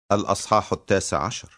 الأصحاح 19.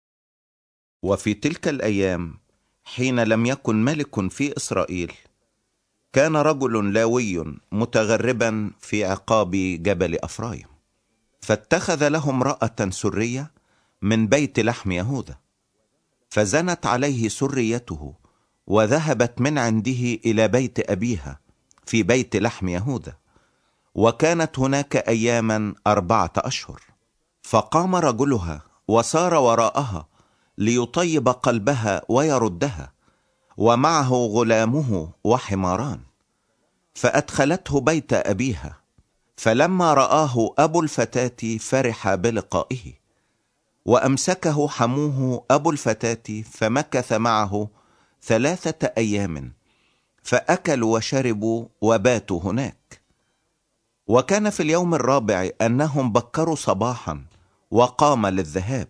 وفي تلك الأيام حين لم يكن ملك في إسرائيل، كان رجل لاوي متغربا في عقاب جبل أفرايم، فاتخذ له امرأة سرية من بيت لحم يهوذا، فزنت عليه سريته وذهبت من عنده إلى بيت أبيها في بيت لحم يهوذا، وكانت هناك أياما 4 أشهر. فقام رجلها وسار وراءها ليطيب قلبها ويردها، ومعه غلامه وحماران، فأدخلته بيت أبيها. فلما رآه أبو الفتاة فرح بلقائه، وأمسكه حموه أبو الفتاة فمكث معه 3 أيام، فأكلوا وشربوا وباتوا هناك. وكان في اليوم الرابع أنهم بكروا صباحا وقام للذهاب.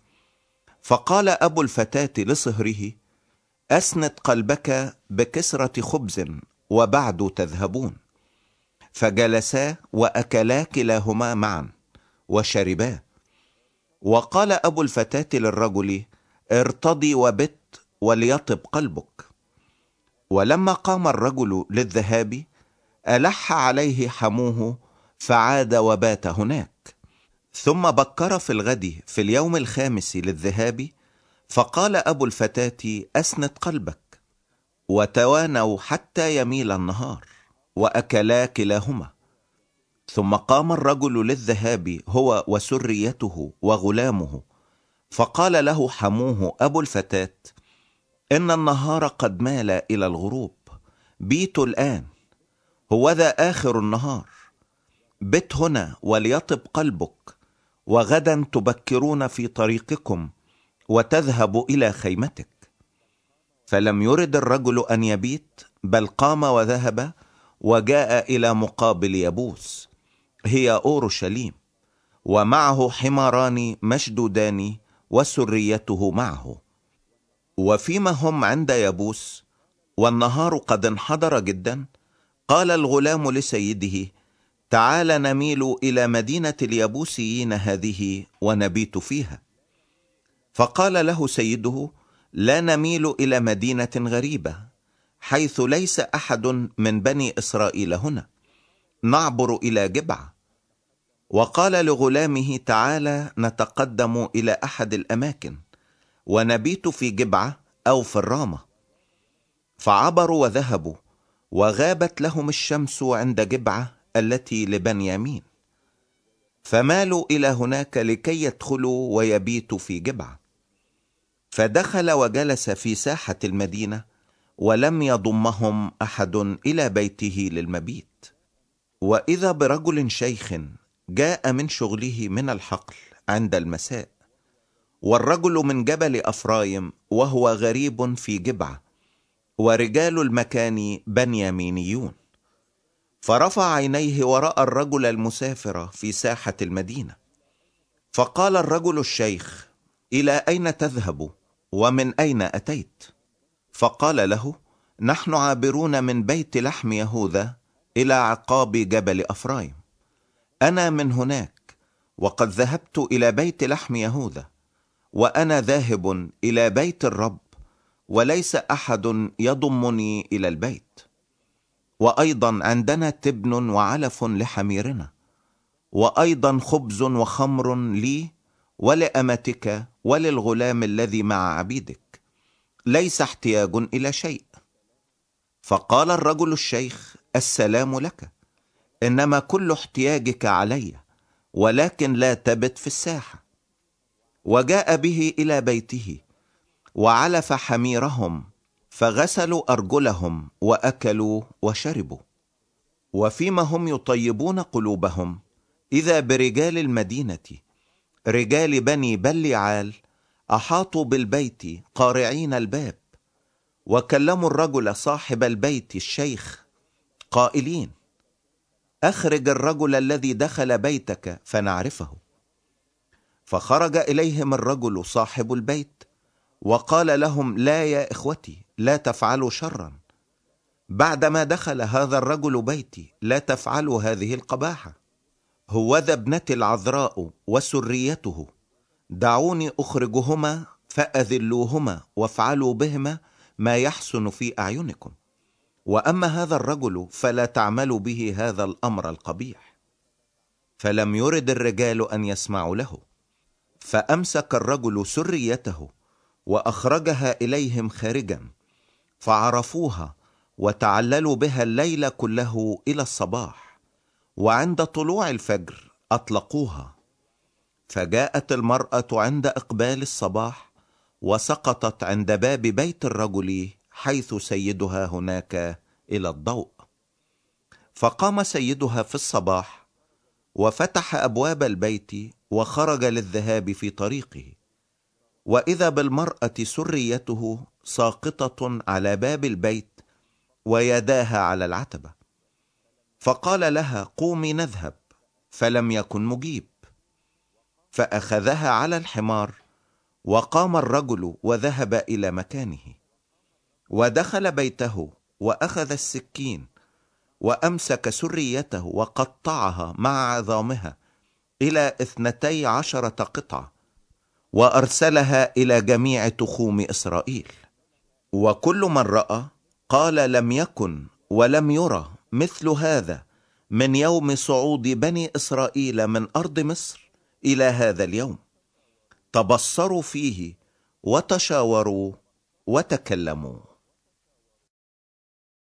فقال أبو الفتاة لصهره: أسند قلبك بكسرة خبز وبعد تذهبون. فجلسا وأكلا كلاهما معا وشربا. وقال أبو الفتاة للرجل: ارتضي وبت وليطب قلبك. ولما قام الرجل للذهاب ألح عليه حموه، فعاد وبات هناك. ثم بكر في الغد في اليوم الخامس للذهاب، فقال أبو الفتاة: أسند قلبك. وتوانوا حتى يميل النهار وأكلا كلاهما. ثم قام الرجل للذهاب هو وسريته وغلامه، فقال له حموه أبو الفتاة: إن النهار قد مال إلى الغروب، بيت الآن، هوذا آخر النهار، بت هنا وليطب قلبك، وغدا تبكرون في طريقكم وتذهب إلى خيمتك. فلم يرد الرجل أن يبيت، بل قام وذهب وجاء إلى مقابل يبوس، هي أورشليم، ومعه حماران مشدودان وسريته معه. وفيما هم عند يبوس والنهار قد انحدر جدا، قال الغلام لسيده: تعال نميل إلى مدينة اليبوسيين هذه ونبيت فيها. فقال له سيده: لا نميل إلى مدينة غريبة، حيث ليس أحد من بني إسرائيل هنا، نعبر إلى جبعة. وقال لغلامه: تعالى نتقدم إلى أحد الأماكن ونبيت في جبعة أو في الرامة. فعبروا وذهبوا، وغابت لهم الشمس عند جبعة التي لبنيامين، فمالوا إلى هناك لكي يدخلوا ويبيتوا في جبعة. فدخل وجلس في ساحة المدينة، ولم يضمهم أحد إلى بيته للمبيت. وإذا برجل شيخ جاء من شغله من الحقل عند المساء، والرجل من جبل أفرايم، وهو غريب في جبعة، ورجال المكان بنيامينيون. فرفع عينيه ورأى الرجل المسافر في ساحة المدينة. فقال الرجل الشيخ: إلى أين تذهب ومن أين أتيت؟ فقال له: نحن عابرون من بيت لحم يهوذا إلى عقاب جبل أفرايم. أنا من هناك، وقد ذهبت إلى بيت لحم يهوذا، وأنا ذاهب إلى بيت الرب، وليس أحد يضمني إلى البيت. وأيضا عندنا تبن وعلف لحميرنا، وأيضا خبز وخمر لي ولأمتك وللغلام الذي مع عبيدك، ليس احتياج إلى شيء. فقال الرجل الشيخ: السلام لك، إنما كل احتياجك علي، ولكن لا تبت في الساحة. وجاء به إلى بيته، وعلف حميرهم، فغسلوا أرجلهم وأكلوا وشربوا. وفيما هم يطيبون قلوبهم، إذا برجال المدينة، رجال بني بليعال، أحاطوا بالبيت قارعين الباب، وكلموا الرجل صاحب البيت الشيخ قائلين: أخرج الرجل الذي دخل بيتك فنعرفه. فخرج إليهم الرجل صاحب البيت وقال لهم: لا يا إخوتي، لا تفعلوا شرا. بعدما دخل هذا الرجل بيتي لا تفعلوا هذه القباحة. هوذا ابنتي العذراء وسريته دعوني أخرجهما فأذلوهما وافعلوا بهما ما يحسن في أعينكم، وأما هذا الرجل فلا تعملوا به هذا الأمر القبيح. فلم يرد الرجال أن يسمعوا له، فأمسك الرجل سريته وأخرجها إليهم خارجا، فعرفوها وتعللوا بها الليل كله إلى الصباح، وعند طلوع الفجر أطلقوها. فجاءت المرأة عند إقبال الصباح وسقطت عند باب بيت الرجل حيث سيدها هناك إلى الضوء. فقام سيدها في الصباح وفتح أبواب البيت وخرج للذهاب في طريقه، وإذا بالمرأة سريته ساقطة على باب البيت ويداها على العتبة. فقال لها: قومي نذهب، فلم يكن مجيب. فأخذها على الحمار، وقام الرجل وذهب إلى مكانه، ودخل بيته وأخذ السكين وأمسك سريته وقطعها مع عظامها إلى 12 قطعة، وأرسلها إلى جميع تخوم إسرائيل. وكل من رأى قال: لم يكن ولم يرى مثل هذا من يوم صعود بني إسرائيل من أرض مصر إلى هذا اليوم. تبصروا فيه وتشاوروا وتكلموا.